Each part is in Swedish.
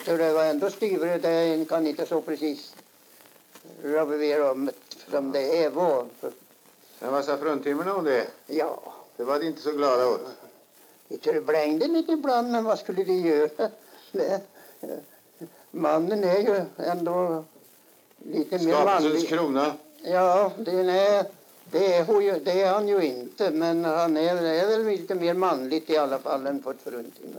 Så det var ändå styvare, det kan inte så precis rabivera om som det var. Men vad sa fruntimmerna om det? Ja. Det var de inte så glada åt. Det blängde lite ibland, men vad skulle de göra? Mannen är ju ändå lite mer manlig. Skapelsens krona. Ja, det är han ju inte, men han är väl lite mer manligt i alla fall än på ett fruntimmer.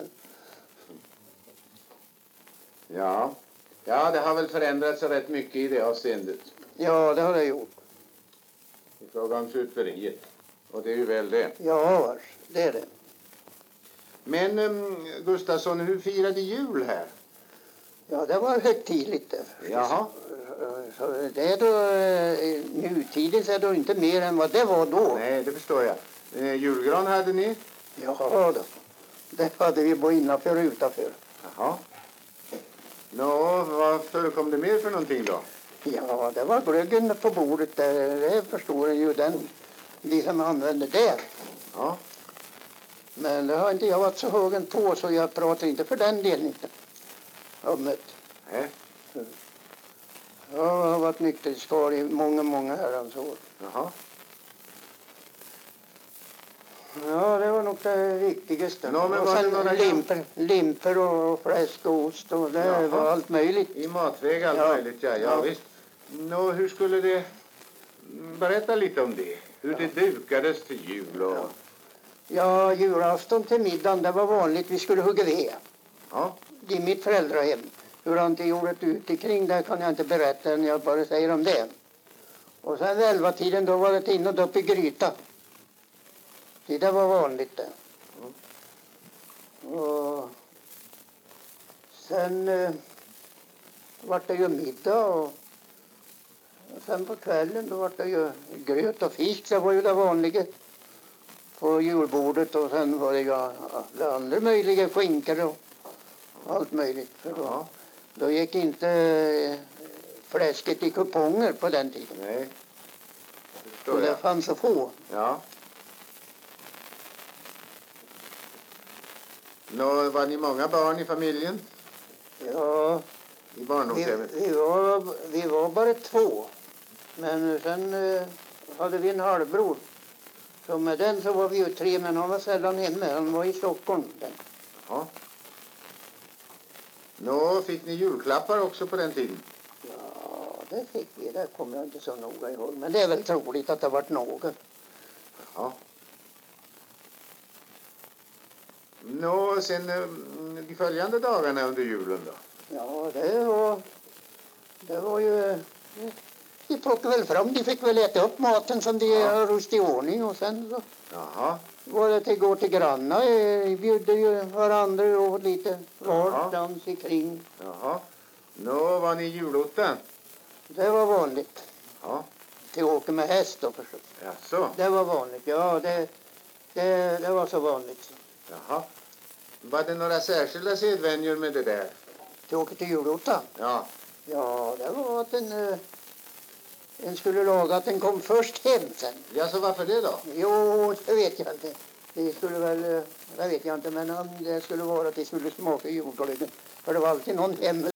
Ja, det har väl förändrats rätt mycket i det avseendet. Ja, det har det gjort. I fråga om superiet. Och det är ju väl det. Ja, det är det. Men Gustafsson, hur firade jul här? Ja, det var högtidligt det. Jaha. Så det är då, nutidens är då inte mer än vad det var då. Nej, det förstår jag. Julgran hade ni? Ja då. Det hade vi både innanför och utanför. Jaha. Vad förekom det mer för någonting då? Ja, det var glöggen på bordet där. Det förstår jag ju, de som använde det. Ja. Men det har inte jag varit så högen på, så jag pratar inte för den delen om det. Nej. Jag har varit nykterhetsskar i många herrans år. Jaha. Ja, det var nog det viktigaste. Men och sen limper och fläsk och ost och det var allt möjligt. I matväg allt möjligt, ja visst. Hur skulle det... Berätta lite om det. Hur det dukades till jul och... Ja, julafton till middagen, det var vanligt. Vi skulle hugga ved. Ja. I mitt föräldrahem. Hur han inte gjorde ute kring det kan jag inte berätta, än jag bara säger om det. Och sen vid 11-tiden då var det in och upp i gryta. Det var vanligt det. Och sen var det ju middag och sen på kvällen då var det ju gröt och fisk. Det var ju det vanliga på julbordet, och sen var det ju alla andra möjliga skinkor och allt möjligt. För då gick inte fläsket i kuponger på den tiden. Nej. Så det fanns så få. Ja. Var ni många barn i familjen? Ja. I barndomshemmet? Vi var bara 2. Men sen hade vi en halvbror. Så med den så var vi ju 3, men han var sällan hemma. Han var i Stockholm. Ja. Fick ni julklappar också på den tiden? Ja, det fick vi. Det kommer jag inte så noga ihåg. Men det är väl troligt att det varit något. Ja. Sen de följande dagarna under julen då? Ja, det var ju... De plockade väl fram, de fick väl äta upp maten som de har rust i ordning, och sen så var det att gå till grannar. Vi bjöd ju varandra och lite dans ikring. Jaha. Var ni julotta? Det var vanligt. Ja. Till att åka med häst då förstås. Jaså? Det var vanligt, ja det var så vanligt. Jaha. Var det några särskilda sedvänjor med det där? Till att åka till julotta? Ja. Ja, det var att en skulle laga att den kom först hem sen. Ja, så varför det då? Jo, det vet jag inte. Det skulle väl, det vet jag inte, men det skulle vara att det skulle smaka jordglöggen. För det var alltid någon hemma